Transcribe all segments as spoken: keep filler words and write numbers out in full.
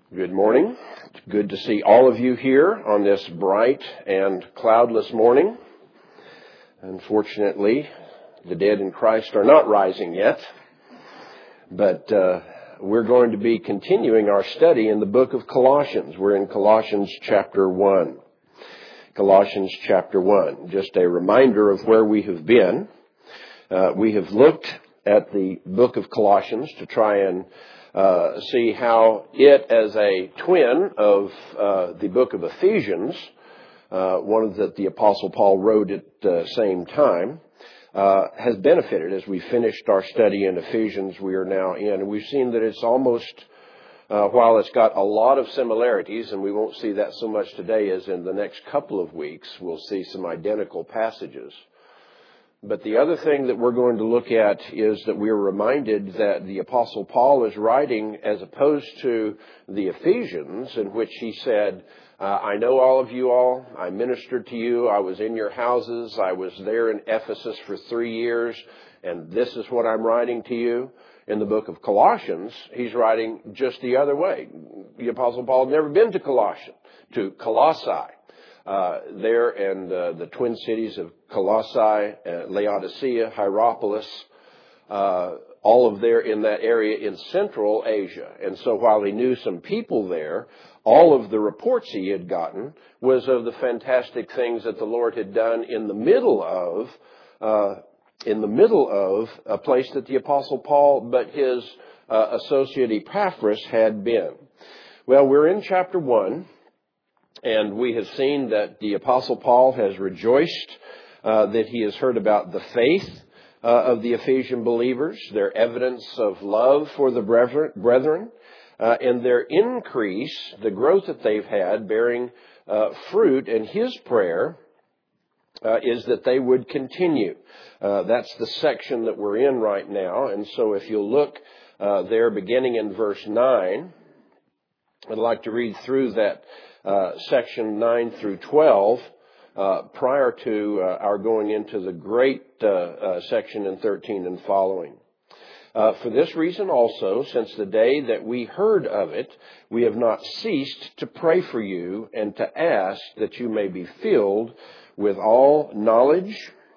Good morning. It's good to see all of you here on this bright and cloudless morning. Unfortunately, the dead in Christ are not rising yet, but uh, we're going to be continuing our study in the book of Colossians. We're in Colossians chapter one. Colossians chapter one. Just a reminder of where we have been. Uh, we have looked at the book of Colossians to try and Uh, see how it, as a twin of uh, the book of Ephesians, uh, one that the Apostle Paul wrote at the same time, uh, has benefited. As we finished our study in Ephesians, we are now in. And we've seen that it's almost, uh, while it's got a lot of similarities, and we won't see that so much today as in the next couple of weeks, we'll see some identical passages. But the other thing that we're going to look at is that we're reminded that the Apostle Paul is writing as opposed to the Ephesians, in which he said, uh, I know all of you all. I ministered to you. I was in your houses. I was there in Ephesus for three years. And this is what I'm writing to you. In the book of Colossians, he's writing just the other way. The Apostle Paul had never been to Colossians, to Colossae. Uh, there and uh, the twin cities of Colossae, uh, Laodicea, Hierapolis, uh, all of there in that area in Central Asia. And so while he knew some people there, all of the reports he had gotten was of the fantastic things that the Lord had done in the middle of, uh, in the middle of a place that the Apostle Paul, but his uh, associate Epaphras had been. Well, we're in chapter one. And we have seen that the Apostle Paul has rejoiced uh, that he has heard about the faith uh, of the Ephesian believers, their evidence of love for the brethren, uh, and their increase, the growth that they've had, bearing uh, fruit. And his prayer uh, is that they would continue. Uh, that's the section that we're in right now. And so if you'll look uh, there beginning in verse nine, I'd like to read through that Uh, section nine through twelve, uh, prior to uh, our going into the great uh, uh, section in thirteen and following. Uh, for this reason also, since the day that we heard of it, we have not ceased to pray for you and to ask that you may be filled with all knowledge.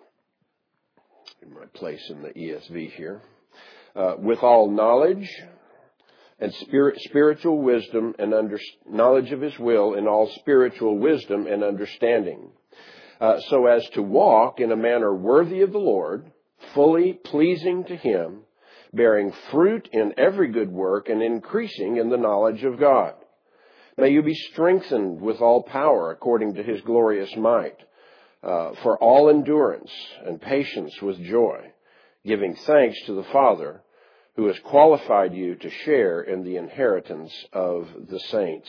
In my place in the E S V here. Uh, with all knowledge and spirit, spiritual wisdom and under, knowledge of his will in all spiritual wisdom and understanding, uh, so as to walk in a manner worthy of the Lord, fully pleasing to him, bearing fruit in every good work and increasing in the knowledge of God. May you be strengthened with all power according to his glorious might, uh, for all endurance and patience with joy, giving thanks to the Father, who has qualified you to share in the inheritance of the saints.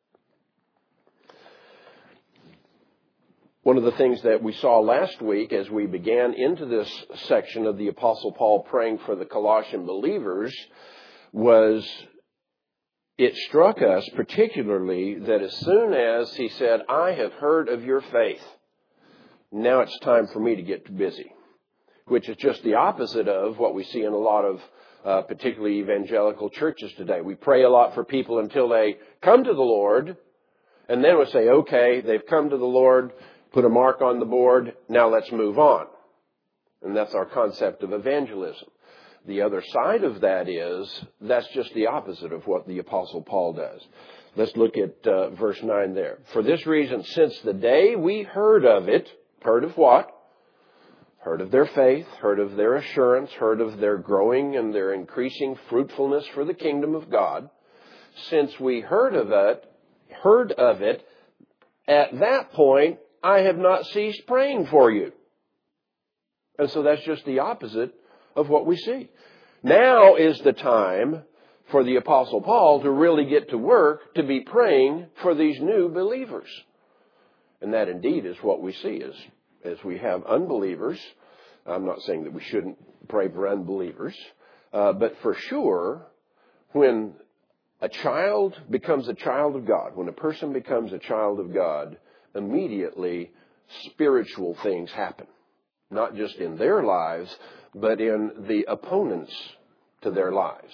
One of the things that we saw last week as we began into this section of the Apostle Paul praying for the Colossian believers was it struck us particularly that as soon as he said, I have heard of your faith, now it's time for me to get busy, which is just the opposite of what we see in a lot of Uh, particularly evangelical churches today. We pray a lot for people until they come to the Lord, and then we say, okay, they've come to the Lord, put a mark on the board, now let's move on. And that's our concept of evangelism. The other side of that is, that's just the opposite of what the Apostle Paul does. Let's look at uh, verse nine there. For this reason, since the day we heard of it, heard of what? Heard of their faith, heard of their assurance, heard of their growing and their increasing fruitfulness for the kingdom of God. Since we heard of it, heard of it, at that point, I have not ceased praying for you. And so that's just the opposite of what we see. Now is the time for the Apostle Paul to really get to work to be praying for these new believers. And that indeed is what we see as As we have unbelievers. I'm not saying that we shouldn't pray for unbelievers, uh, but for sure, when a child becomes a child of God, when a person becomes a child of God, immediately spiritual things happen. Not just in their lives, but in the opponents to their lives.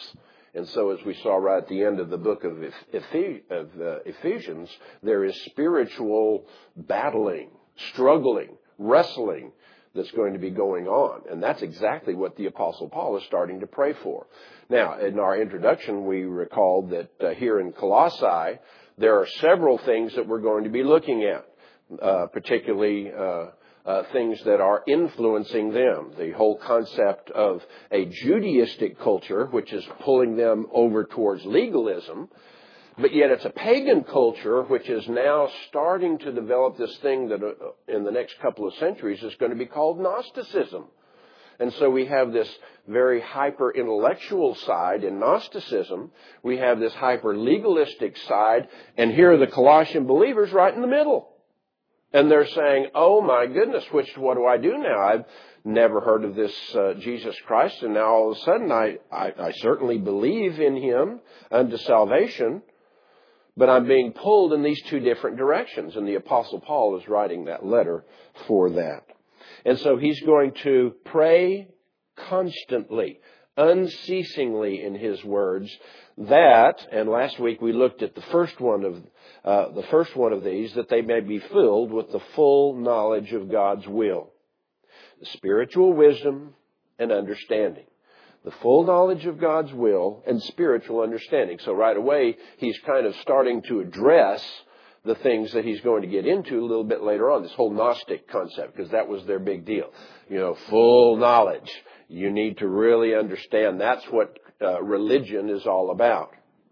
And so as we saw right at the end of the book of, Ephes- of uh, Ephesians, there is spiritual battling, struggling, wrestling that's going to be going on. And that's exactly what the Apostle Paul is starting to pray for. Now, in our introduction, we recalled that uh, here in Colossae, there are several things that we're going to be looking at, uh, particularly uh, uh, things that are influencing them. The whole concept of a Judaistic culture, which is pulling them over towards legalism, but yet it's a pagan culture which is now starting to develop this thing that uh, in the next couple of centuries is going to be called Gnosticism. And so we have this very hyper-intellectual side in Gnosticism. We have this hyper-legalistic side. And here are the Colossian believers right in the middle. And they're saying, oh my goodness, which, what do I do now? I've never heard of this uh, Jesus Christ. And now all of a sudden I, I, I certainly believe in Him unto salvation. But I'm being pulled in these two different directions. And the Apostle Paul is writing that letter for that. And so he's going to pray constantly, unceasingly in his words, that, and last week we looked at the first one of uh, the first one of these, that they may be filled with the full knowledge of God's will, the spiritual wisdom and understanding. The full knowledge of God's will and spiritual understanding. So right away, he's kind of starting to address the things that he's going to get into a little bit later on, this whole Gnostic concept, because that was their big deal. You know, full knowledge. You need to really understand that's what uh, religion is all about.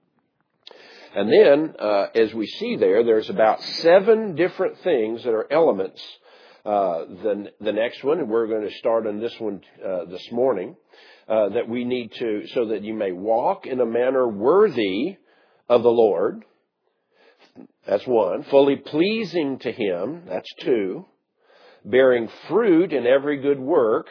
And then, uh, as we see there, there's about seven different things that are elements. Uh, the, the next one, and we're going to start on this one uh, this morning, uh, that we need to, so that you may walk in a manner worthy of the Lord. That's one. Fully pleasing to Him. That's two. Bearing fruit in every good work.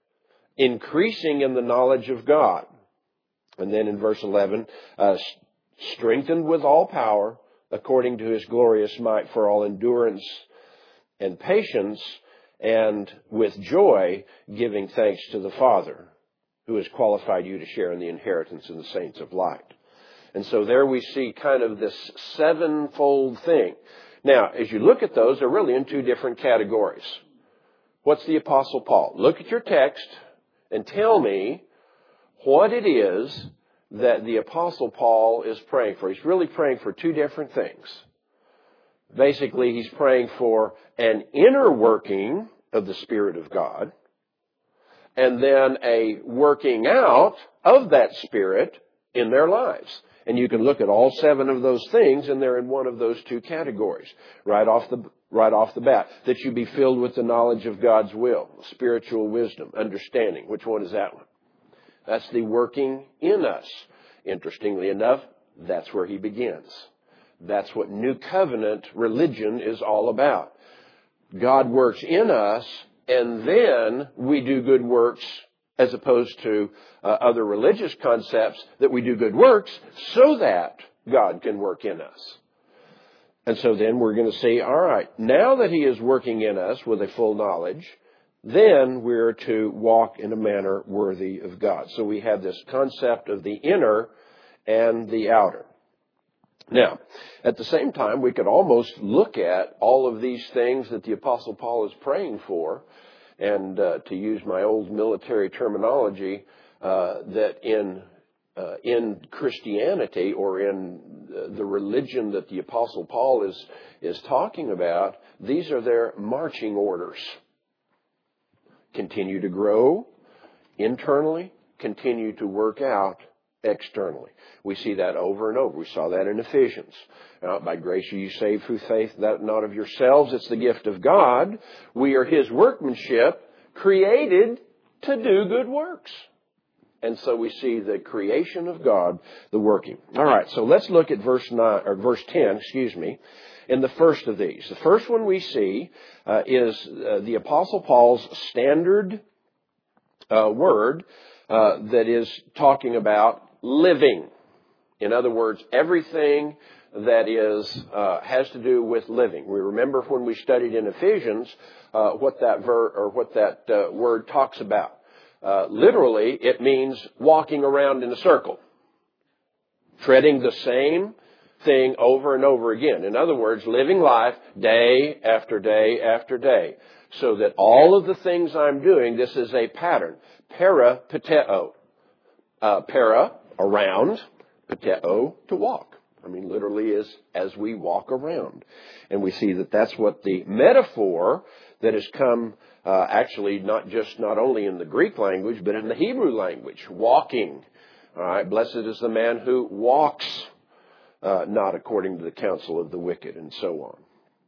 Increasing in the knowledge of God. And then in verse eleven, uh, strengthened with all power according to His glorious might for all endurance and patience, and with joy giving thanks to the Father, who has qualified you to share in the inheritance of the saints of light. And so there we see kind of this sevenfold thing. Now, as you look at those, they're really in two different categories. What's the Apostle Paul? Look at your text and tell me what it is that the Apostle Paul is praying for. He's really praying for two different things. Basically, he's praying for an inner working of the Spirit of God, and then a working out of that Spirit in their lives. And you can look at all seven of those things, and they're in one of those two categories, right off the right off the bat. That you be filled with the knowledge of God's will, spiritual wisdom, understanding. Which one is that one? That's the working in us. Interestingly enough, that's where he begins. That's what New Covenant religion is all about. God works in us, and then we do good works, as opposed to uh, other religious concepts that we do good works so that God can work in us. And so then we're going to see, all right, now that He is working in us with a full knowledge, then we're to walk in a manner worthy of God. So we have this concept of the inner and the outer. Now, at the same time, we could almost look at all of these things that the Apostle Paul is praying for, and uh, to use my old military terminology, uh, that in uh, in Christianity, or in the religion that the Apostle Paul is is talking about, these are their marching orders. Continue to grow internally, continue to work out externally. We see that over and over. We saw that in Ephesians. Uh, by grace are you saved through faith, that not of yourselves, it's the gift of God. We are His workmanship, created to do good works. And so we see the creation of God, the working. All right, so let's look at verse nine or verse ten, excuse me, in the first of these. The first one we see uh, is uh, the Apostle Paul's standard uh, word uh, that is talking about living. In other words, everything that is uh, has to do with living. We remember when we studied in Ephesians uh, what that ver or what that uh, word talks about. Uh, literally, it means walking around in a circle. treading the same thing over and over again. In other words, living life day after day after day. So that all of the things I'm doing, this is a pattern. Peripateo. Uh, para, around. Pateo, to walk. I mean, literally is as we walk around. And we see that that's what the metaphor that has come uh, actually not just not only in the Greek language, but in the Hebrew language. Walking. All right, blessed is the man who walks uh, not according to the counsel of the wicked, and so on.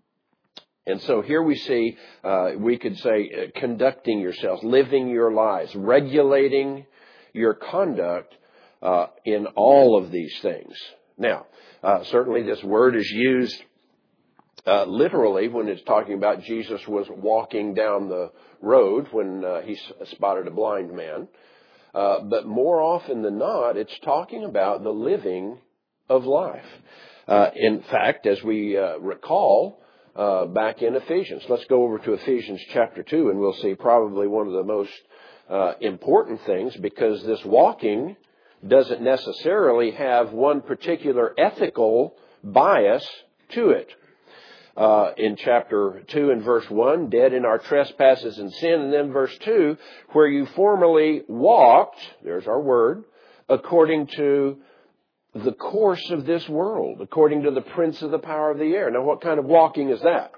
And so here we see, uh, we could say, uh, conducting yourselves, living your lives, regulating your conduct uh, in all of these things. Now, uh, certainly this word is used uh, literally when it's talking about Jesus was walking down the road when uh, he spotted a blind man. Uh, but more often than not, it's talking about the living of life. Uh, in fact, as we uh, recall, uh, back in Ephesians, let's go over to Ephesians chapter two, and we'll see probably one of the most uh, important things, because this walking doesn't necessarily have one particular ethical bias to it. Uh, in chapter two and verse one, dead in our trespasses and sin. And then verse two, where you formerly walked, there's our word, according to the course of this world, according to the prince of the power of the air. Now, what kind of walking is that?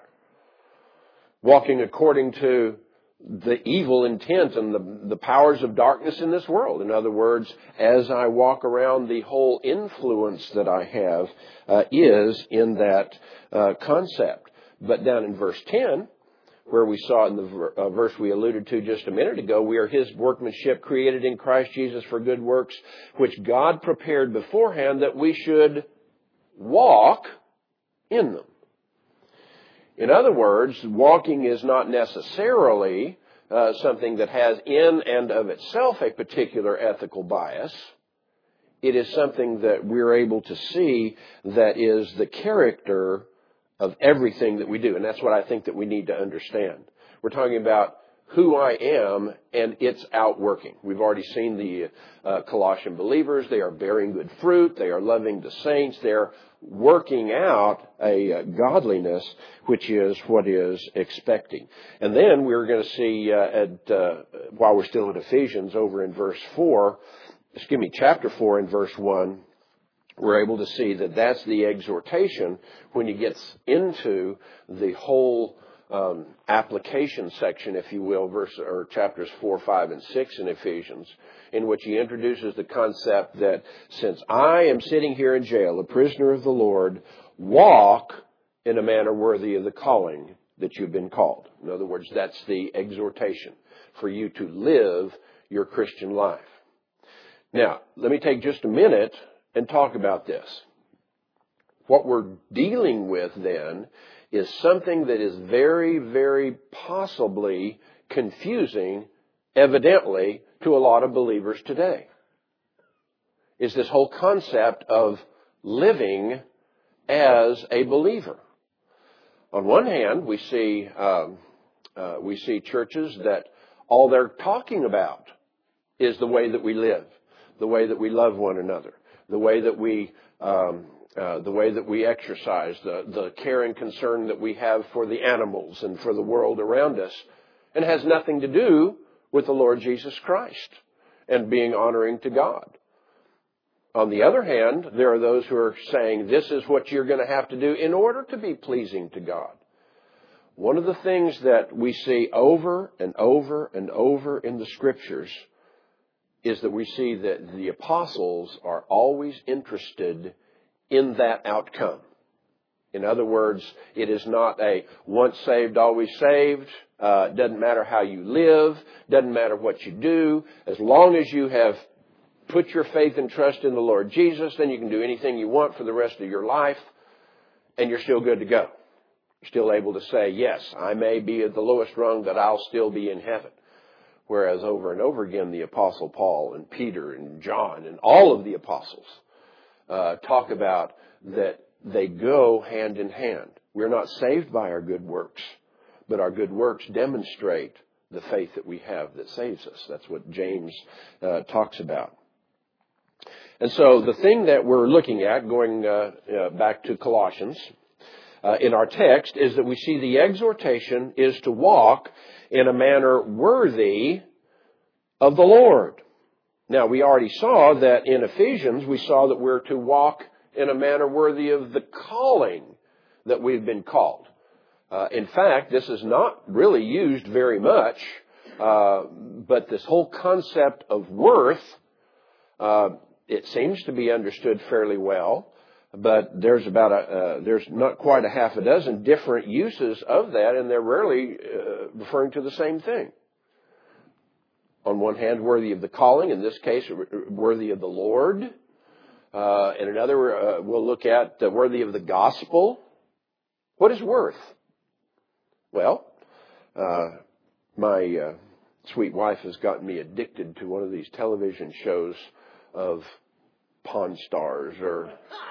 Walking according to the evil intent and the, the powers of darkness in this world. In other words, as I walk around, the whole influence that I have uh, is in that uh, concept. But down in verse ten, where we saw in the ver- uh, verse we alluded to just a minute ago, we are His workmanship created in Christ Jesus for good works, which God prepared beforehand that we should walk in them. In other words, walking is not necessarily uh, something that has in and of itself a particular ethical bias. It is something that we're able to see that is the character of everything that we do. And that's what I think that we need to understand. We're talking about who I am and its outworking. We've already seen the uh, Colossian believers. They are bearing good fruit. They are loving the saints. They're working out a uh, godliness, which is what is expecting. And then we're going to see, uh, at, uh, while we're still in Ephesians, over in verse four, excuse me, chapter four and verse one, we're able to see that that's the exhortation when he gets into the whole um, application section, if you will, verse or chapters four, five, and six in Ephesians, in which he introduces the concept that since I am sitting here in jail, a prisoner of the Lord, walk in a manner worthy of the calling that you've been called. In other words, that's the exhortation for you to live your Christian life. Now, let me take just a minute and talk about this. What we're dealing with then is something that is very, very possibly confusing, evidently, to a lot of believers today. Is this whole concept of living as a believer. On one hand, we see um, uh, we see churches that all they're talking about is the way that we live, the way that we love one another, the way that we um, uh, the way that we exercise, the the care and concern that we have for the animals and for the world around us, and has nothing to do with the Lord Jesus Christ and being honoring to God. On the other hand, there are those who are saying this is what you're going to have to do in order to be pleasing to God. One of the things that we see over and over and over in the Scriptures is that we see that the apostles are always interested in that outcome. In other words, it is not a once saved, always saved. Uh, doesn't matter how you live. Doesn't matter what you do. As long as you have put your faith and trust in the Lord Jesus, then you can do anything you want for the rest of your life, and you're still good to go. You're still able to say, yes, I may be at the lowest rung, but I'll still be in heaven. Whereas over and over again, the Apostle Paul and Peter and John and all of the apostles uh, talk about that they go hand in hand. We're not saved by our good works, but our good works demonstrate the faith that we have that saves us. That's what James uh, talks about. And so the thing that we're looking at, going uh, uh, back to Colossians, uh, in our text, is that we see the exhortation is to walk in a manner worthy of the Lord. Now, we already saw that in Ephesians, we saw that we're to walk in a manner worthy of the calling that we've been called. Uh, in fact, this is not really used very much, uh, but this whole concept of worth, uh, it seems to be understood fairly well, but there's about a, uh, there's not quite a half a dozen different uses of that, and they're rarely uh, referring to the same thing. On one hand, worthy of the calling, in this case, worthy of the Lord. Uh, and another, uh, we'll look at uh, worthy of the gospel. What is worth? Well, uh, my uh, sweet wife has gotten me addicted to one of these television shows of Pawn Stars or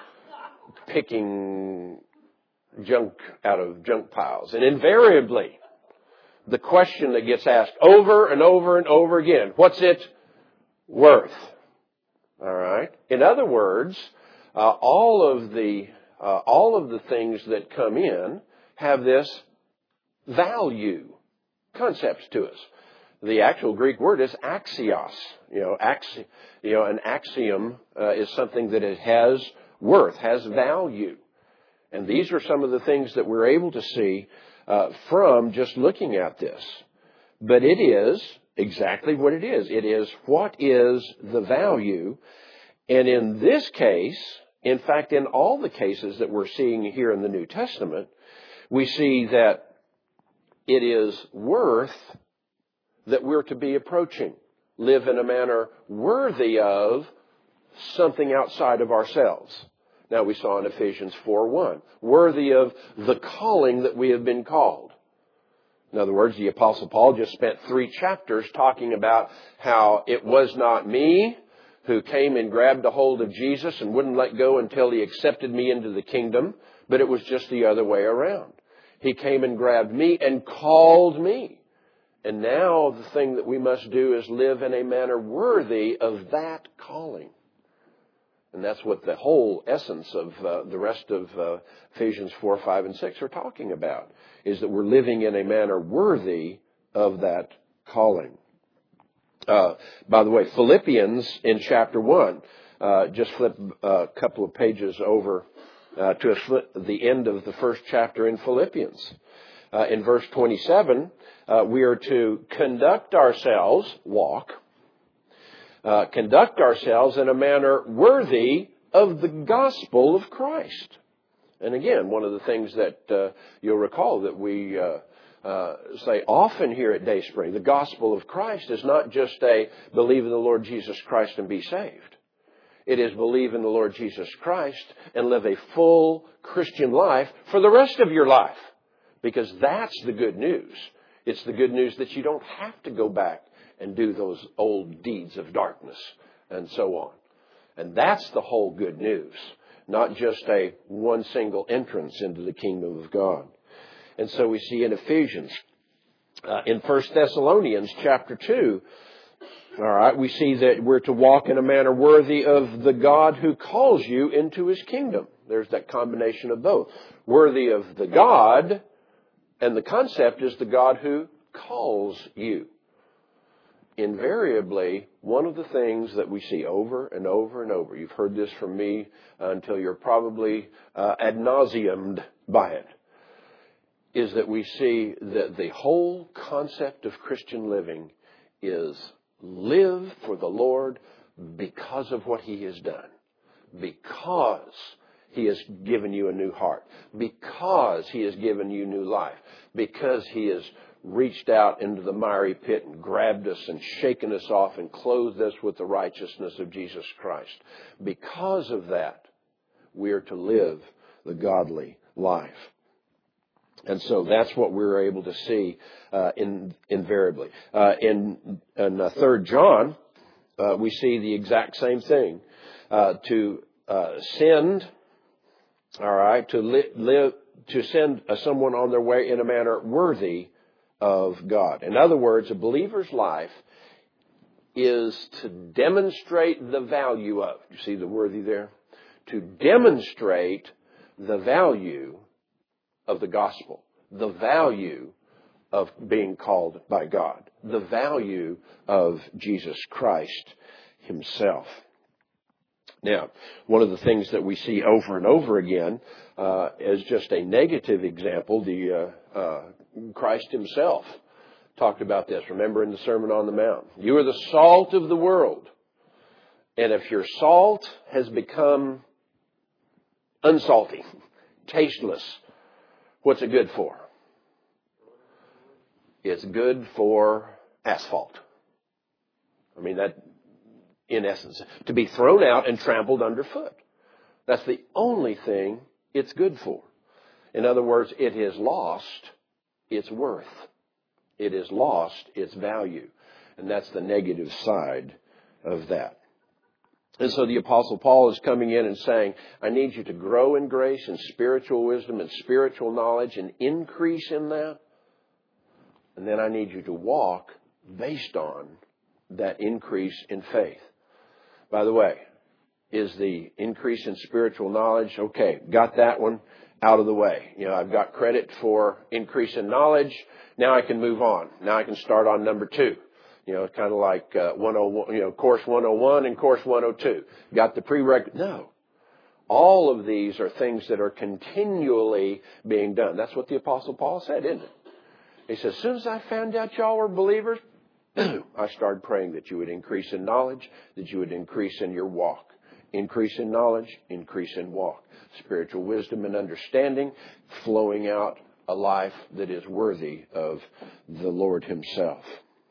picking junk out of junk piles. And invariably, the question that gets asked over and over and over again, what's it worth? All right. In other words, uh, all of the uh, all of the things that come in have this value concepts to us. The actual Greek word is axios. You know, axi- you know, an axiom uh, is something that it has worth, has value. And these are some of the things that we're able to see uh, from just looking at this. But it is exactly what it is. It is what is the value. And in this case, in fact, in all the cases that we're seeing here in the New Testament, we see that it is worth that we're to be approaching, live in a manner worthy of something outside of ourselves. Now, we saw in Ephesians four one, worthy of the calling that we have been called. In other words, the Apostle Paul just spent three chapters talking about how it was not me who came and grabbed a hold of Jesus and wouldn't let go until he accepted me into the kingdom, but it was just the other way around. He came and grabbed me and called me. And now the thing that we must do is live in a manner worthy of that calling. And that's what the whole essence of uh, the rest of uh, Ephesians four, five, and six are talking about, is that we're living in a manner worthy of that calling. Uh, by the way, Philippians in chapter one, uh, just flip a couple of pages over uh, to a flip, the end of the first chapter in Philippians. Uh, in verse twenty-seven, uh, we are to conduct ourselves, walk, uh, conduct ourselves in a manner worthy of the gospel of Christ. And again, one of the things that uh, you'll recall that we uh, uh, say often here at Dayspring, the gospel of Christ is not just a believe in the Lord Jesus Christ and be saved. It is believe in the Lord Jesus Christ and live a full Christian life for the rest of your life. Because that's the good news. It's the good news that you don't have to go back and do those old deeds of darkness and so on. And that's the whole good news. Not just a one single entrance into the kingdom of God. And so we see in Ephesians, uh, in First Thessalonians chapter two, all right, we see that we're to walk in a manner worthy of the God who calls you into his kingdom. There's that combination of both. Worthy of the God. And the concept is the God who calls you. Invariably, one of the things that we see over and over and over, you've heard this from me uh, until you're probably uh, ad nauseamed by it, is that we see that the whole concept of Christian living is live for the Lord because of what he has done. Because he has given you a new heart. Because he has given you new life. Because he has reached out into the miry pit and grabbed us and shaken us off and clothed us with the righteousness of Jesus Christ. Because of that, we are to live the godly life. And so that's what we're able to see uh, in, invariably. Uh, in in uh, Third John, uh, we see the exact same thing. Uh, to uh, send... All right, to li- live, to send uh, someone on their way in a manner worthy of God. In other words, a believer's life is to demonstrate the value of. You see the worthy there? To demonstrate the value of the gospel, the value of being called by God, the value of Jesus Christ himself. Now, one of the things that we see over and over again uh, as just a negative example, the uh, uh, Christ himself talked about this. Remember in the Sermon on the Mount, you are the salt of the world. And if your salt has become unsalty, tasteless, what's it good for? It's good for asphalt. I mean, that, in essence, to be thrown out and trampled underfoot. That's the only thing it's good for. In other words, it has lost its worth. It has lost its value. And that's the negative side of that. And so the Apostle Paul is coming in and saying, I need you to grow in grace and spiritual wisdom and spiritual knowledge and increase in that. And then I need you to walk based on that increase in faith. By the way, is the increase in spiritual knowledge, okay, got that one out of the way. You know, I've got credit for increase in knowledge. Now I can move on. Now I can start on number two. You know, it's kind of like uh, one oh one, you know, course one oh one and course one oh two. Got the prerequisite. No. All of these are things that are continually being done. That's what the Apostle Paul said, isn't it? He says, as soon as I found out y'all were believers, I started praying that you would increase in knowledge, that you would increase in your walk. Increase in knowledge, increase in walk. Spiritual wisdom and understanding, flowing out a life that is worthy of the Lord himself.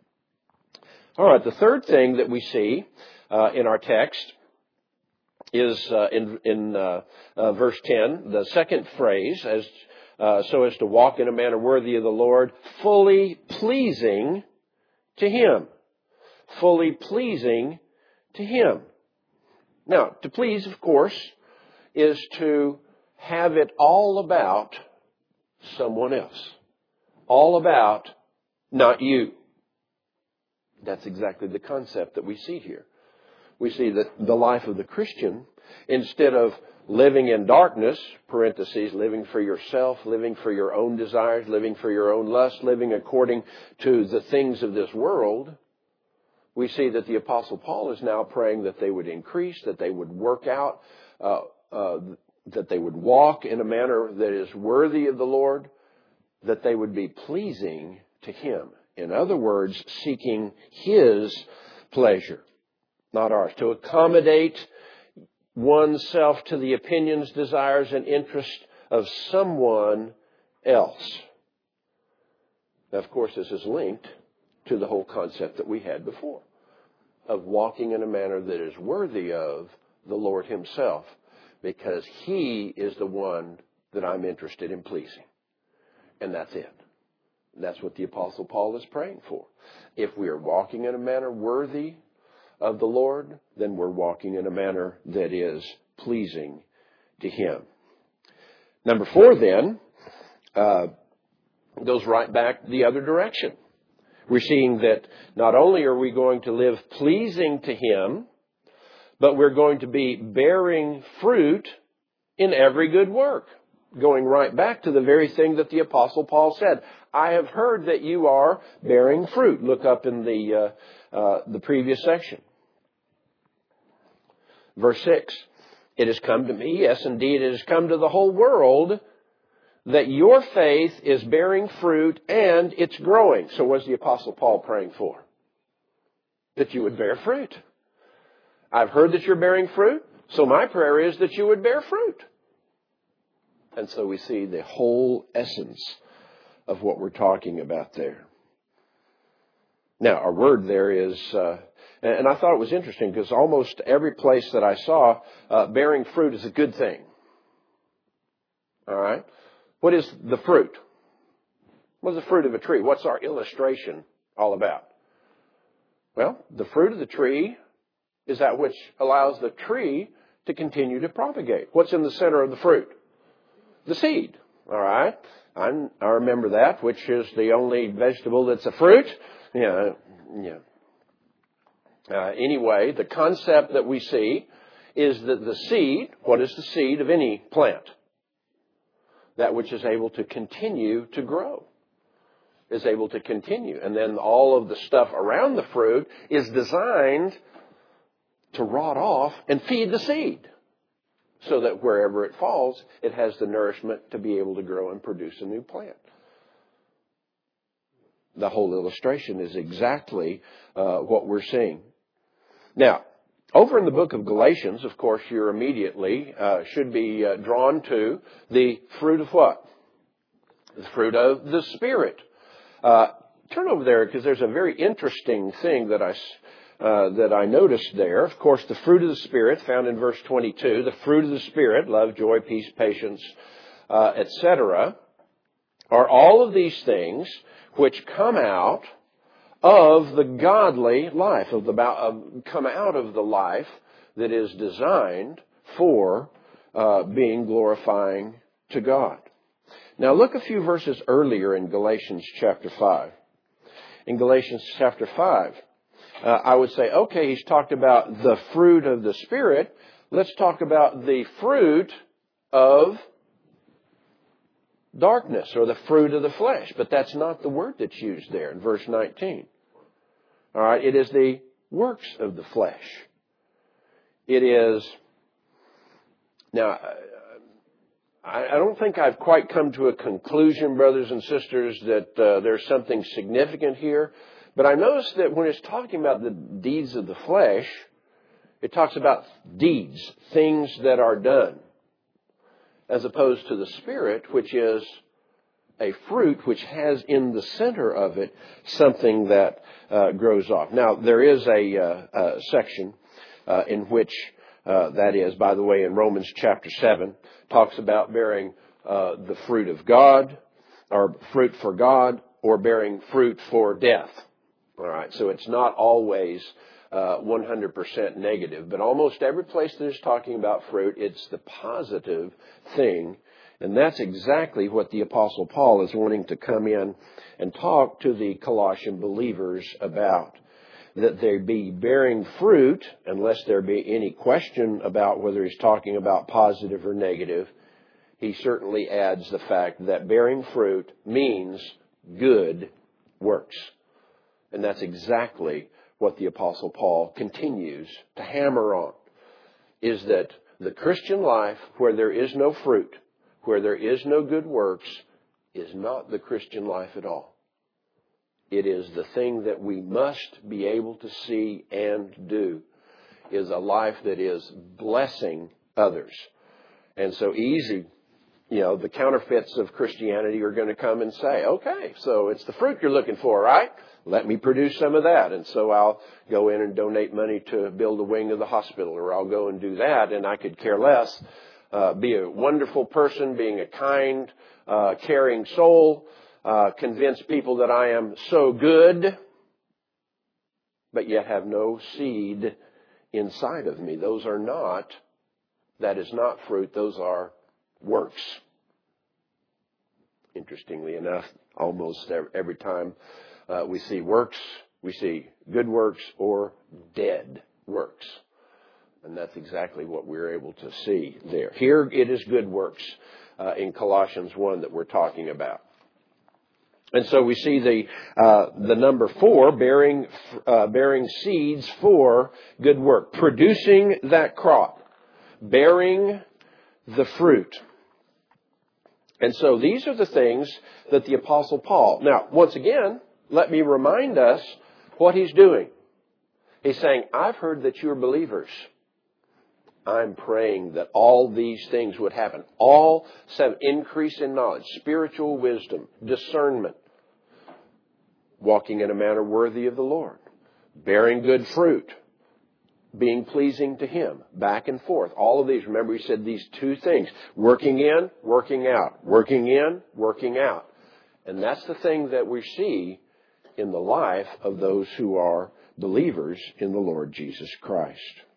All right, the third thing that we see uh, in our text is uh, in, in uh, uh, verse ten, the second phrase, as uh, so as to walk in a manner worthy of the Lord, fully pleasing to him. Fully pleasing to him. Now, to please, of course, is to have it all about someone else. All about not you. That's exactly the concept that we see here. We see that the life of the Christian, instead of living in darkness, parentheses, living for yourself, living for your own desires, living for your own lust, living according to the things of this world, we see that the Apostle Paul is now praying that they would increase, that they would work out, uh, uh, that they would walk in a manner that is worthy of the Lord, that they would be pleasing to him. In other words, seeking his pleasure, not ours. To accommodate oneself to the opinions, desires, and interests of someone else. Now, of course, this is linked to the whole concept that we had before of walking in a manner that is worthy of the Lord himself, because he is the one that I'm interested in pleasing. And that's it. That's what the Apostle Paul is praying for. If we are walking in a manner worthy of the Lord, then we're walking in a manner that is pleasing to him. Number four, then, uh, goes right back the other direction. We're seeing that not only are we going to live pleasing to him, but we're going to be bearing fruit in every good work. Going right back to the very thing that the Apostle Paul said. I have heard that you are bearing fruit. Look up in the uh, uh, the previous section. Verse six. It has come to me, yes indeed, it has come to the whole world, that your faith is bearing fruit and it's growing. So what's the Apostle Paul praying for? That you would bear fruit. I've heard that you're bearing fruit, so my prayer is that you would bear fruit. And so we see the whole essence of what we're talking about there. Now, our word there is, uh, and I thought it was interesting because almost every place that I saw, uh, bearing fruit is a good thing. All right? What is the fruit? What's the fruit of a tree? What's our illustration all about? Well, the fruit of the tree is that which allows the tree to continue to propagate. What's in the center of the fruit? The seed. All right? I'm, I remember that, which is the only vegetable that's a fruit. Yeah, yeah. Uh, anyway, the concept that we see is that the seed, what is the seed of any plant? That which is able to continue to grow, is able to continue. And then all of the stuff around the fruit is designed to rot off and feed the seed, so that wherever it falls, it has the nourishment to be able to grow and produce a new plant. The whole illustration is exactly uh, what we're seeing. Now, over in the book of Galatians, of course, you're immediately uh, should be uh, drawn to the fruit of what? The fruit of the Spirit. Uh, turn over there, because there's a very interesting thing that I uh, that I noticed there. Of course, the fruit of the Spirit, found in verse twenty-two, the fruit of the Spirit, love, joy, peace, patience, uh, et cetera, are all of these things which come out of the godly life, of the uh, come out of the life that is designed for uh, being glorifying to God. Now look a few verses earlier in Galatians chapter five. In Galatians chapter five, uh, I would say, okay, he's talked about the fruit of the Spirit. Let's talk about the fruit of darkness, or the fruit of the flesh. But that's not the word that's used there in verse nineteen. All right, it is the works of the flesh. It is, now, I don't think I've quite come to a conclusion, brothers and sisters, that uh, there's something significant here. But I notice that when it's talking about the deeds of the flesh, it talks about deeds, things that are done, as opposed to the Spirit, which is a fruit which has in the center of it something that uh, grows off. Now, there is a, uh, a section uh, in which uh, that is, by the way, in Romans chapter seven, talks about bearing uh, the fruit of God, or fruit for God, or bearing fruit for death. All right, so it's not always uh, one hundred percent negative, but almost every place that is talking about fruit, it's the positive thing. And that's exactly what the Apostle Paul is wanting to come in and talk to the Colossian believers about. That they be bearing fruit, unless there be any question about whether he's talking about positive or negative. He certainly adds the fact that bearing fruit means good works. And that's exactly what the Apostle Paul continues to hammer on, is that the Christian life, where there is no fruit, where there is no good works, is not the Christian life at all. It is the thing that we must be able to see and do, is a life that is blessing others. And so easy, you know, the counterfeits of Christianity are going to come and say, okay, so it's the fruit you're looking for, right? Let me produce some of that. And so I'll go in and donate money to build a wing of the hospital, or I'll go and do that, and I could care less. Uh, be a wonderful person, being a kind, uh, caring soul, uh, convince people that I am so good, but yet have no seed inside of me. Those are not, that is not fruit, those are works. Interestingly enough, almost every time uh, we see works, we see good works or dead works. And that's exactly what we're able to see there. Here it is good works uh, in Colossians one that we're talking about. And so we see the uh, the number four, bearing uh, bearing seeds for good work, producing that crop, bearing the fruit. And so these are the things that the Apostle Paul, now once again, let me remind us what he's doing. He's saying, I've heard that you're believers. I'm praying that all these things would happen. All seven, increase in knowledge, spiritual wisdom, discernment, walking in a manner worthy of the Lord, bearing good fruit, being pleasing to Him, back and forth. All of these, remember he said these two things, working in, working out, working in, working out. And that's the thing that we see in the life of those who are believers in the Lord Jesus Christ.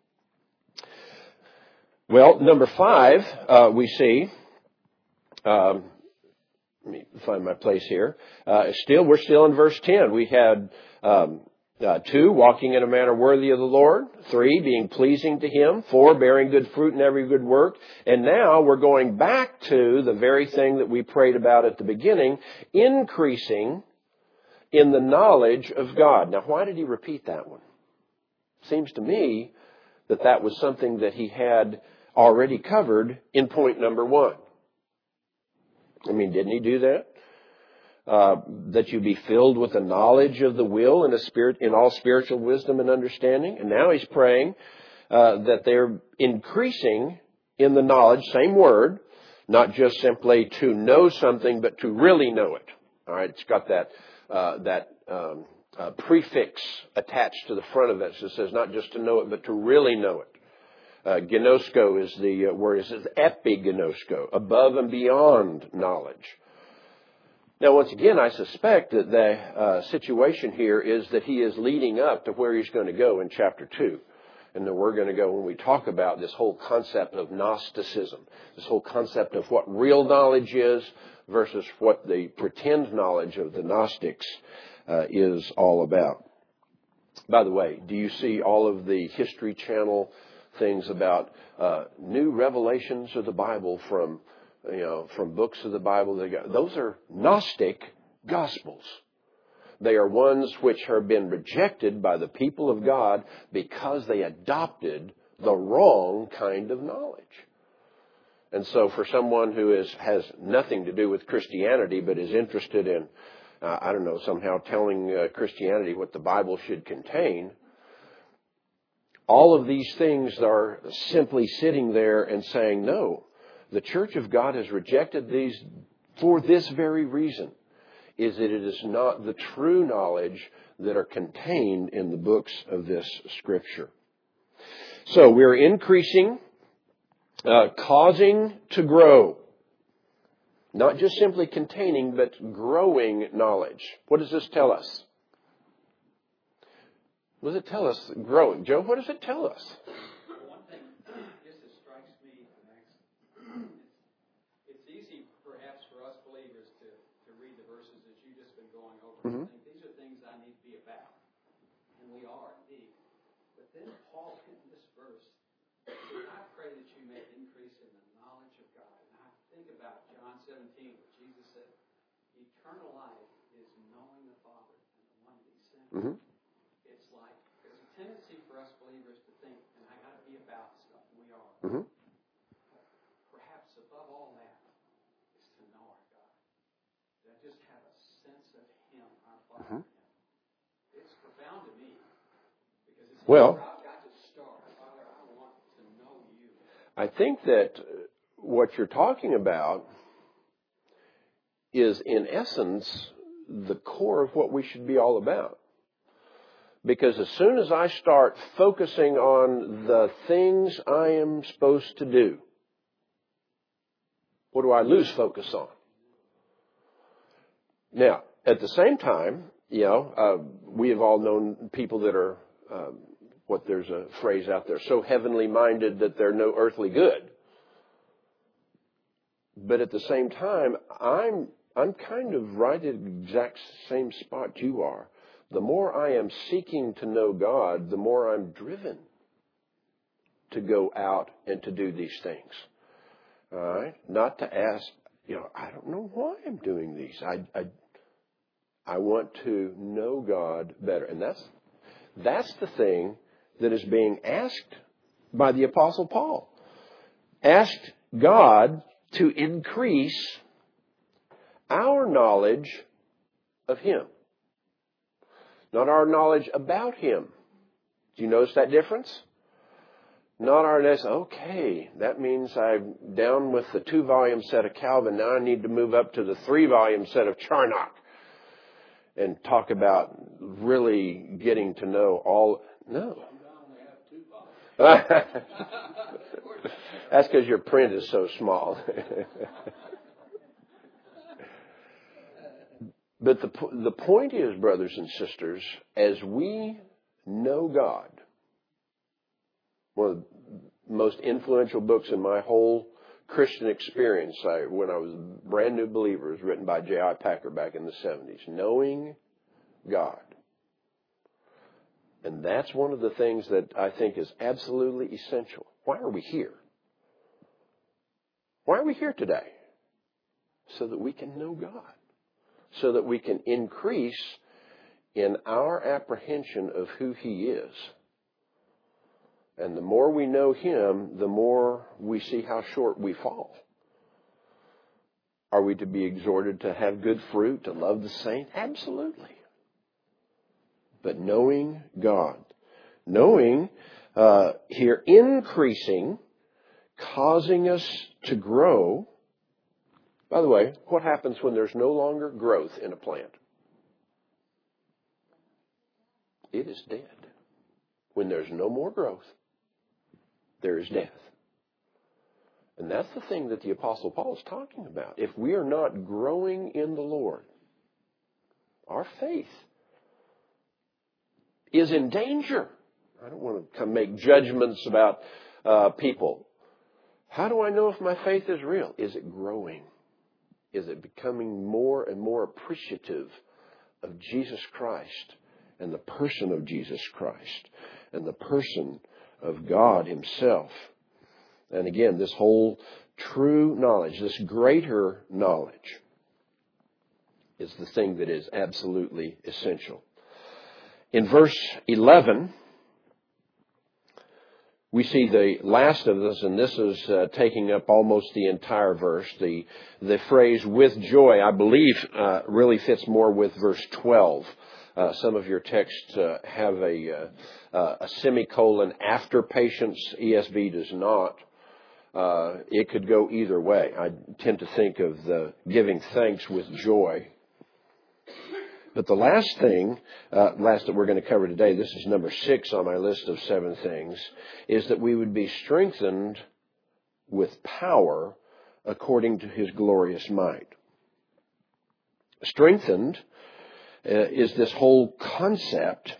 Well, number five, uh, we see, um, let me find my place here, uh, still, we're still in verse ten. We had um, Uh, two, walking in a manner worthy of the Lord. Three, being pleasing to Him. Four, bearing good fruit in every good work. And now we're going back to the very thing that we prayed about at the beginning, increasing in the knowledge of God. Now, why did he repeat that one? Seems to me that that was something that he had already covered in point number one. I mean, didn't he do that? Uh, that you be filled with the knowledge of the will and a spirit in all spiritual wisdom and understanding. And now he's praying uh, that they're increasing in the knowledge, same word, not just simply to know something, but to really know it. All right, it's got that uh, that um, uh, prefix attached to the front of it. So it says not just to know it, but to really know it. Uh, gnosko is the uh, word. It says epignosko, above and beyond knowledge. Now, once again, I suspect that the uh, situation here is that he is leading up to where he's going to go in chapter two. And then we're going to go when we talk about this whole concept of Gnosticism, this whole concept of what real knowledge is versus what the pretend knowledge of the Gnostics uh, is all about. By the way, do you see all of the History Channel things about uh, new revelations of the Bible from You know, from books of the Bible? They got, those are Gnostic Gospels. They are ones which have been rejected by the people of God because they adopted the wrong kind of knowledge. And so for someone who is, has nothing to do with Christianity but is interested in, uh, I don't know, somehow telling uh, Christianity what the Bible should contain, all of these things are simply sitting there and saying, no, the Church of God has rejected these for this very reason, is that it is not the true knowledge that are contained in the books of this Scripture. So we're increasing, uh, causing to grow. Not just simply containing, but growing knowledge. What does this tell us? What does it tell us? Growing. Joe, what does it tell us? Mm-hmm. I think these are things I need to be about. And we are indeed. But then Paul, in this verse, said, I pray that you may increase in the knowledge of God. And I think about John seventeen, where Jesus said, eternal life is knowing the Father and the one that He sent. Mm-hmm. It's like, there's a tendency for us believers to think, and I got to be about stuff, and we are. Mm-hmm. Perhaps above all that is to know our God. To just have a sense of Him, our Father. Mm-hmm. It's profound to me because it's well, where I've got to start. Father, I want to know you. I think that what you're talking about is, in essence, the core of what we should be all about. Because as soon as I start focusing on the things I am supposed to do, what do I lose focus on? Now, at the same time, you know, uh, we have all known people that are, uh, what there's a phrase out there, so heavenly minded that they're no earthly good. But at the same time, I'm I'm kind of right at the exact same spot you are. The more I am seeking to know God, the more I'm driven to go out and to do these things. All right? Not to ask, you know, I don't know why I'm doing these. I, I, I want to know God better. And that's, that's the thing that is being asked by the Apostle Paul. Asked God to increase our knowledge of Him. Not our knowledge about Him. Do you notice that difference? Not our knowledge, okay, that means I'm down with the two-volume set of Calvin. Now I need to move up to the three-volume set of Charnock and talk about really getting to know all. No. That's because your print is so small. But the the point is, brothers and sisters, as we know God, one of the most influential books in my whole Christian experience, I, when I was a brand new believer, was written by J I Packer back in the seventies. Knowing God. And that's one of the things that I think is absolutely essential. Why are we here? Why are we here today? So that we can know God. So that we can increase in our apprehension of who He is. And the more we know Him, the more we see how short we fall. Are we to be exhorted to have good fruit, to love the saint? Absolutely. But knowing God. Knowing uh, here, increasing, causing us to grow. By the way, what happens when there's no longer growth in a plant? It is dead. When there's no more growth, there is death. And that's the thing that the Apostle Paul is talking about. If we are not growing in the Lord, our faith is in danger. I don't want to come make judgments about uh, people. How do I know if my faith is real? Is it growing? Is it becoming more and more appreciative of Jesus Christ and the person of Jesus Christ and the person of God Himself? And again, this whole true knowledge, this greater knowledge, is the thing that is absolutely essential. In verse eleven, we see the last of this, and this is uh, taking up almost the entire verse. The the phrase "with joy," I believe, uh, really fits more with verse twelve. Uh, some of your texts uh, have a, uh, a semicolon after patience. E S V does not. Uh, it could go either way. I tend to think of the giving thanks with joy. But the last thing, uh, last that we're going to cover today, this is number six on my list of seven things, is that we would be strengthened with power according to His glorious might. Strengthened uh, is this whole concept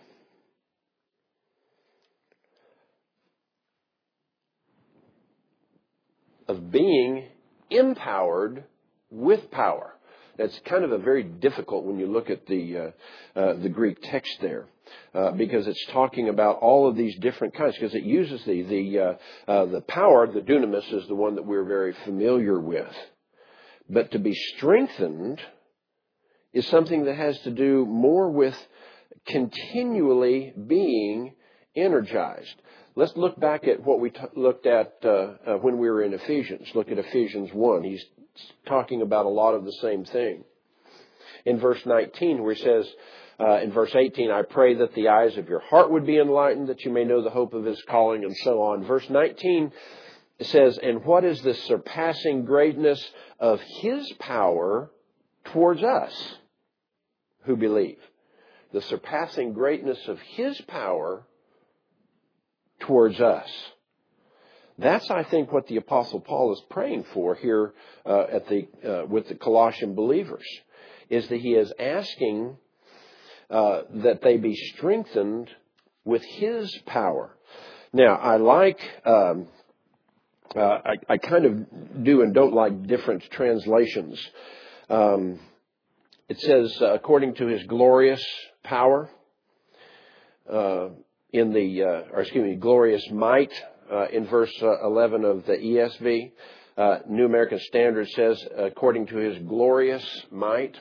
of being empowered with power. It's kind of a very difficult when you look at the uh, uh, the Greek text there, uh, because it's talking about all of these different kinds. Because it uses the the uh, uh, the power, the dunamis, is the one that we're very familiar with. But to be strengthened is something that has to do more with continually being energized. Let's look back at what we t- looked at uh, uh, when we were in Ephesians. Look at Ephesians one. He's talking about a lot of the same thing. In verse nineteen, where he says, uh, in verse eighteen, I pray that the eyes of your heart would be enlightened, that you may know the hope of His calling, and so on. Verse nineteen says, and what is the surpassing greatness of His power towards us who believe? The surpassing greatness of His power towards us. That's, I think, what the Apostle Paul is praying for here uh, at the uh, with the Colossian believers, is that he is asking uh, that they be strengthened with His power. Now, I like, um, uh, I, I kind of do and don't like different translations. Um, it says, uh, according to His glorious power, uh, in the, uh, or excuse me, glorious might, uh, in verse uh, eleven of the E S V. Uh, New American Standard says, according to His glorious might.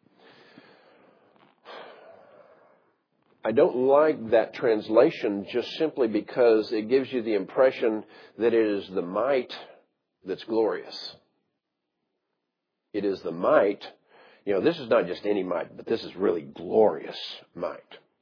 I don't like that translation just simply because it gives you the impression that it is the might that's glorious. It is the might. You know, this is not just any might, but this is really glorious might.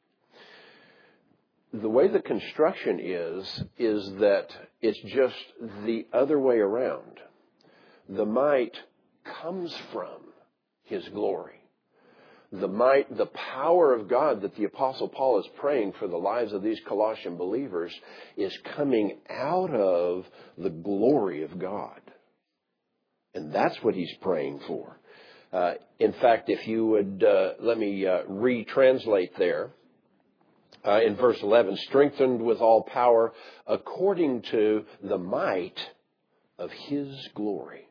The way the construction is, is that it's just the other way around. The might comes from His glory. The might, the power of God that the Apostle Paul is praying for the lives of these Colossian believers is coming out of the glory of God. And that's what he's praying for. Uh, in fact, if you would, uh, let me uh, retranslate there. Uh, in verse eleven, strengthened with all power according to the might of His glory.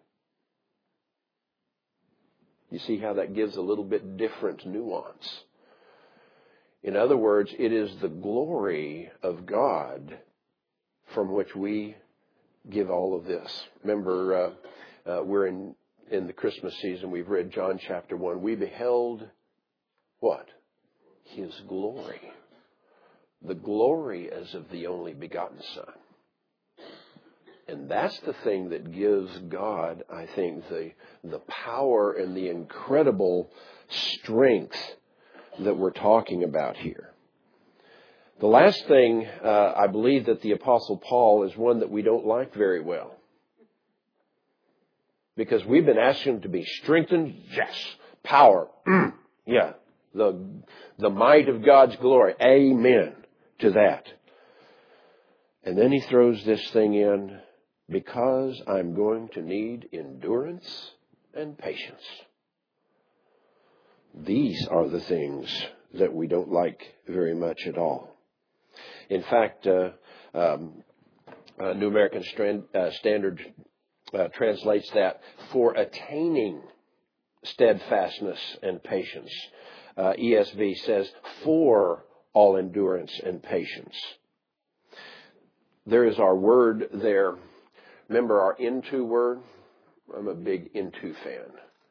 You see how that gives a little bit different nuance. In other words, it is the glory of God from which we give all of this. Remember, uh, uh, we're in, in the Christmas season. We've read John chapter one. We beheld what? His glory. The glory as of the only begotten Son. And that's the thing that gives God, I think, the, the power and the incredible strength that we're talking about here. The last thing, uh, I believe that the Apostle Paul is one that we don't like very well. Because we've been asking him to be strengthened. Yes. Power. Mm. Yeah. The, the might of God's glory. Amen to that. And then he throws this thing in, because I'm going to need endurance and patience. These are the things that we don't like very much at all. In fact, uh, um, uh, New American Strand, uh, Standard uh, translates that for attaining steadfastness and patience. Uh, E S V says for all endurance and patience. There is our word there. Remember our into word? I'm a big into fan.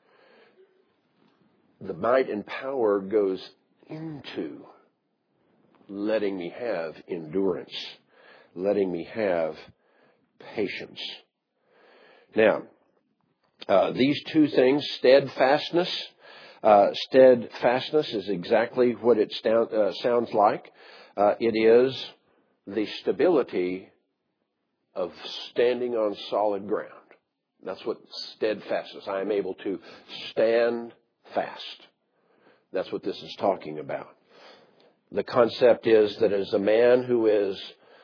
The might and power goes into letting me have endurance, letting me have patience. Now, uh, these two things, steadfastness, uh, steadfastness is exactly what it sta- uh, sounds like. Uh, it is the stability of standing on solid ground. That's what steadfastness. I am able to stand fast. That's what this is talking about. The concept is that as a man who is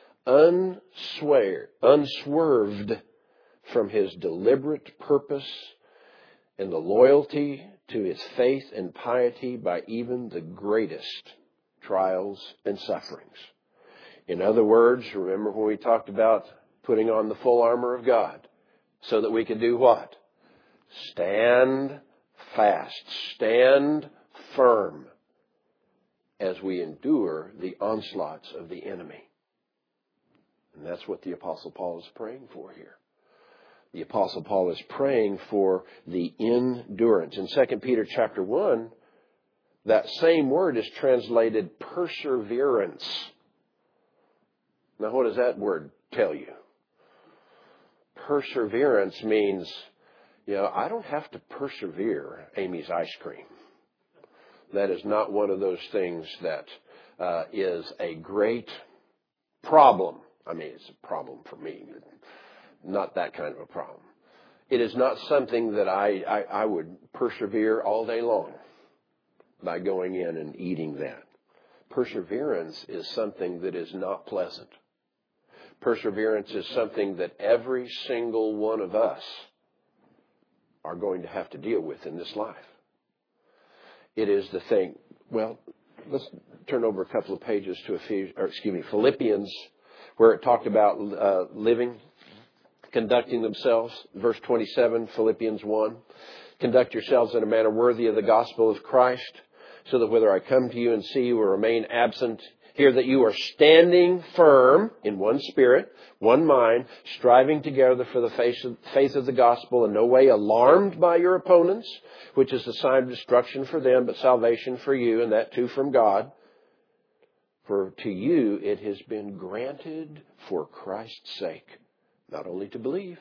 unswear, unswerved from his deliberate purpose and the loyalty to his faith and piety by even the greatest trials and sufferings. In other words, remember when we talked about putting on the full armor of God so that we could do what? Stand fast. Stand firm as we endure the onslaughts of the enemy. And that's what the Apostle Paul is praying for here. The Apostle Paul is praying for the endurance. In Second Peter chapter one, that same word is translated perseverance. Now, what does that word tell you? Perseverance means, you know, I don't have to persevere Amy's ice cream. That is not one of those things that uh, is a great problem. I mean, it's a problem for me. Not that kind of a problem. It is not something that I, I, I would persevere all day long by going in and eating that. Perseverance is something that is not pleasant. Perseverance is something that every single one of us are going to have to deal with in this life. It is the thing. Well, let's turn over a couple of pages to Ephesians, or excuse me, Philippians, where it talked about uh, living, conducting themselves. Verse twenty-seven, Philippians one. Conduct yourselves in a manner worthy of the gospel of Christ, so that whether I come to you and see you or remain absent, hear that you are standing firm in one spirit, one mind, striving together for the faith of the gospel, in no way alarmed by your opponents, which is a sign of destruction for them, but salvation for you, and that too from God. For to you it has been granted for Christ's sake, not only to believe,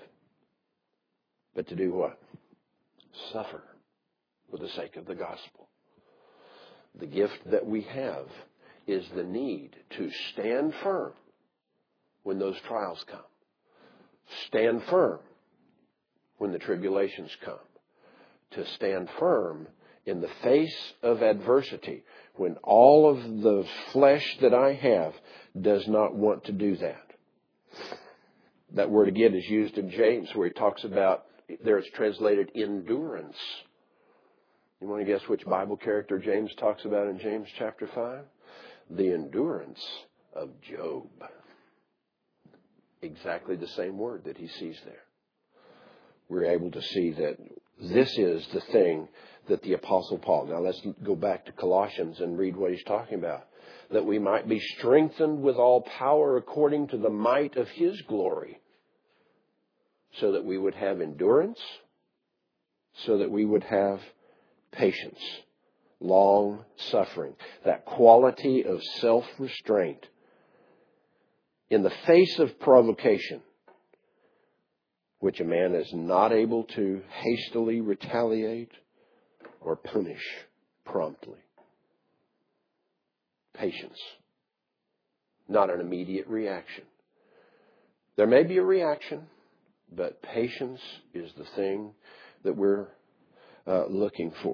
but to do what? Suffer for the sake of the gospel. The gift that we have is the need to stand firm when those trials come. Stand firm when the tribulations come. To stand firm in the face of adversity when all of the flesh that I have does not want to do that. That word again is used in James where he talks about, there it's translated endurance. You want to guess which Bible character James talks about in James chapter five? The endurance of Job. Exactly the same word that he sees there. We're able to see that this is the thing that the Apostle Paul. Now let's go back to Colossians and read what he's talking about. that we might be strengthened with all power according to the might of His glory, so that we would have endurance, so that we would have patience, long suffering, that quality of self-restraint in the face of provocation, which a man is not able to hastily retaliate or punish promptly. Patience, not an immediate reaction. There may be a reaction, but patience is the thing that we're uh, looking for.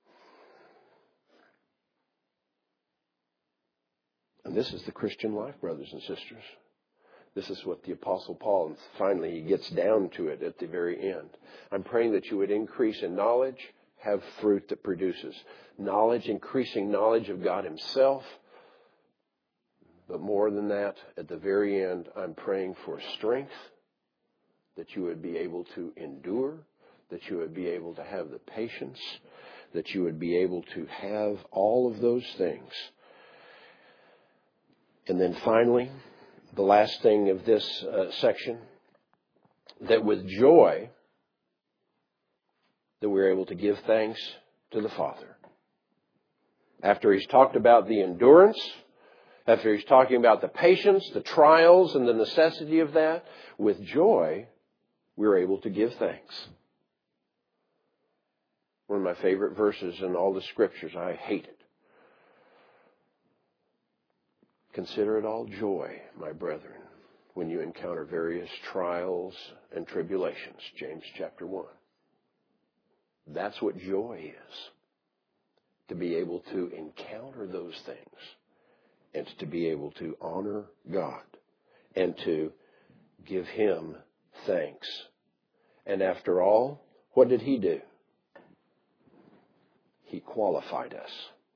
And this is the Christian life, brothers and sisters. This is what the Apostle Paul, and finally he gets down to it at the very end. I'm praying that you would increase in knowledge, have fruit that produces knowledge, increasing knowledge of God Himself. But more than that, at the very end, I'm praying for strength, that you would be able to endure, that you would be able to have the patience, that you would be able to have all of those things. And then finally, the last thing of this uh, section, that with joy, that we're able to give thanks to the Father. After he's talked about the endurance, after he's talking about the patience, the trials, and the necessity of that, with joy, we're able to give thanks. One of my favorite verses in all the Scriptures. I hate it. Consider it all joy, my brethren, when you encounter various trials and tribulations. James chapter one. That's what joy is. To be able to encounter those things. And to be able to honor God. And to give Him thanks. And after all, what did He do? He qualified us.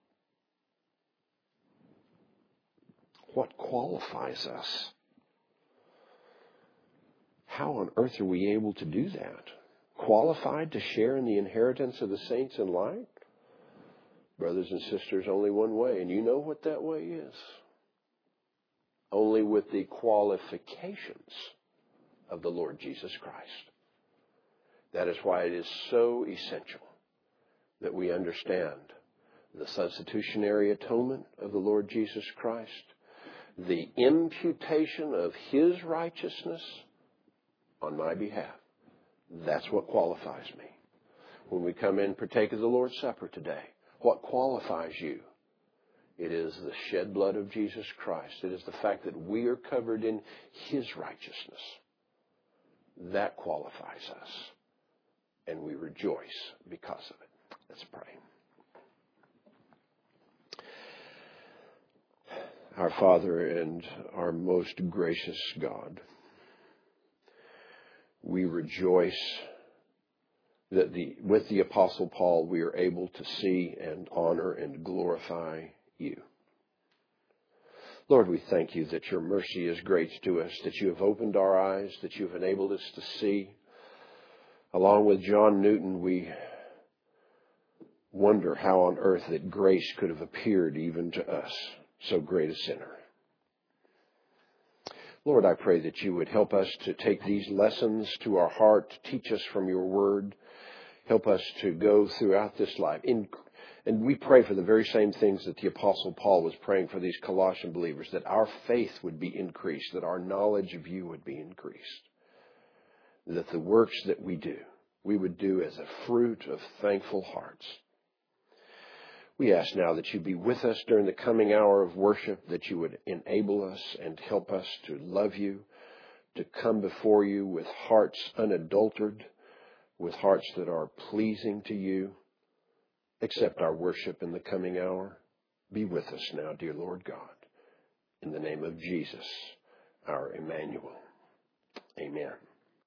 What qualifies us? How on earth are we able to do that? Qualified to share in the inheritance of the saints in light? Brothers and sisters, only one way, and you know what that way is. Only with the qualifications of the Lord Jesus Christ. That is why it is so essential that we understand the substitutionary atonement of the Lord Jesus Christ, the imputation of His righteousness on my behalf. That's what qualifies me. When we come in and partake of the Lord's Supper today, what qualifies you? It is the shed blood of Jesus Christ. It is the fact that we are covered in His righteousness. That qualifies us. And we rejoice because of it. Let's pray. Our Father and our most gracious God, we rejoice that the, with the Apostle Paul we are able to see and honor and glorify You. Lord, we thank You that Your mercy is great to us, that You have opened our eyes, that You have enabled us to see. Along with John Newton, we wonder how on earth that grace could have appeared even to us, so great a sinner. Lord, I pray that You would help us to take these lessons to our heart, teach us from Your Word, help us to go throughout this life. In, and we pray for the very same things that the Apostle Paul was praying for these Colossian believers, that our faith would be increased, that our knowledge of You would be increased, that the works that we do, we would do as a fruit of thankful hearts. We ask now that You be with us during the coming hour of worship, that You would enable us and help us to love You, to come before You with hearts unadulterated, with hearts that are pleasing to You. Accept our worship in the coming hour. Be with us now, dear Lord God. In the name of Jesus, our Emmanuel. Amen.